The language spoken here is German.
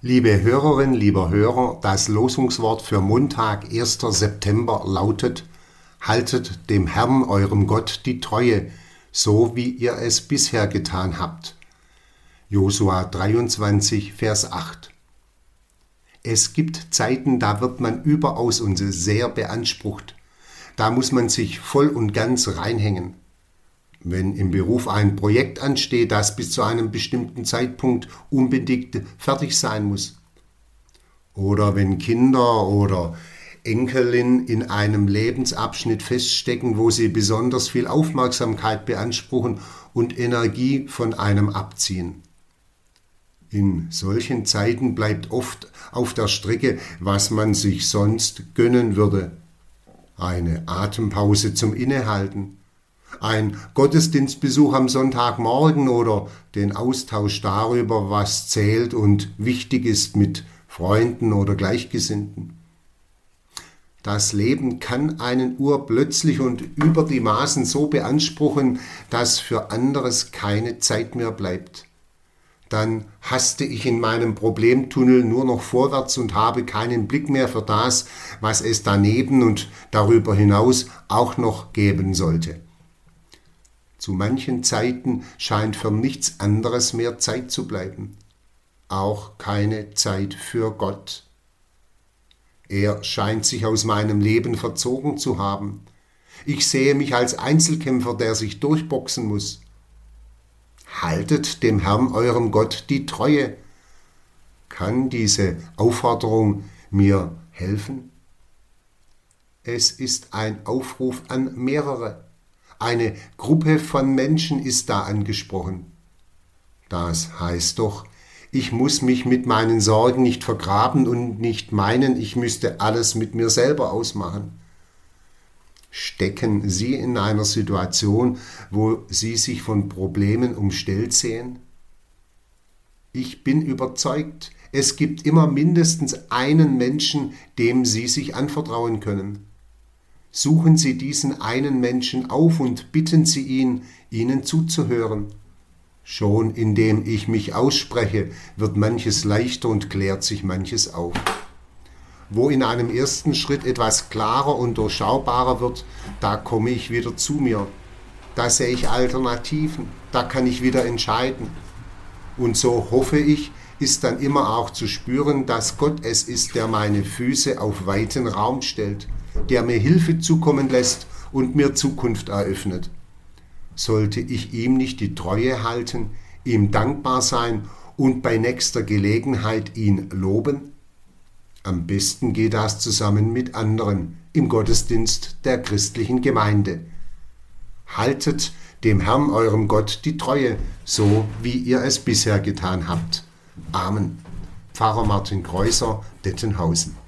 Liebe Hörerin, lieber Hörer, das Losungswort für Montag, 1. September lautet: Haltet dem Herrn, eurem Gott, die Treue, so wie ihr es bisher getan habt. Josua 23, Vers 8. Es gibt Zeiten, da wird man überaus und sehr beansprucht. Da muss man sich voll und ganz reinhängen. Wenn im Beruf ein Projekt ansteht, das bis zu einem bestimmten Zeitpunkt unbedingt fertig sein muss. Oder wenn Kinder oder Enkelin in einem Lebensabschnitt feststecken, wo sie besonders viel Aufmerksamkeit beanspruchen und Energie von einem abziehen. In solchen Zeiten bleibt oft auf der Strecke, was man sich sonst gönnen würde. Eine Atempause zum Innehalten, ein Gottesdienstbesuch am Sonntagmorgen oder den Austausch darüber, was zählt und wichtig ist mit Freunden oder Gleichgesinnten. Das Leben kann einen urplötzlich und über die Maßen so beanspruchen, dass für anderes keine Zeit mehr bleibt. Dann haste ich in meinem Problemtunnel nur noch vorwärts und habe keinen Blick mehr für das, was es daneben und darüber hinaus auch noch geben sollte. Zu manchen Zeiten scheint für nichts anderes mehr Zeit zu bleiben. Auch keine Zeit für Gott. Er scheint sich aus meinem Leben verzogen zu haben. Ich sehe mich als Einzelkämpfer, der sich durchboxen muss. Haltet dem Herrn, eurem Gott, die Treue. Kann diese Aufforderung mir helfen? Es ist ein Aufruf an mehrere. Eine Gruppe von Menschen ist da angesprochen. Das heißt doch, ich muss mich mit meinen Sorgen nicht vergraben und nicht meinen, ich müsste alles mit mir selber ausmachen. Stecken Sie in einer Situation, wo Sie sich von Problemen umstellt sehen? Ich bin überzeugt, es gibt immer mindestens einen Menschen, dem Sie sich anvertrauen können. Suchen Sie diesen einen Menschen auf und bitten Sie ihn, Ihnen zuzuhören. Schon indem ich mich ausspreche, wird manches leichter und klärt sich manches auf. Wo in einem ersten Schritt etwas klarer und durchschaubarer wird, da komme ich wieder zu mir. Da sehe ich Alternativen, da kann ich wieder entscheiden. Und so hoffe ich, ist dann immer auch zu spüren, dass Gott es ist, der meine Füße auf weiten Raum stellt, der mir Hilfe zukommen lässt und mir Zukunft eröffnet. Sollte ich ihm nicht die Treue halten, ihm dankbar sein und bei nächster Gelegenheit ihn loben? Am besten geht das zusammen mit anderen im Gottesdienst der christlichen Gemeinde. Haltet dem Herrn, eurem Gott, die Treue, so wie ihr es bisher getan habt. Amen. Pfarrer Martin Kreuser, Dettenhausen.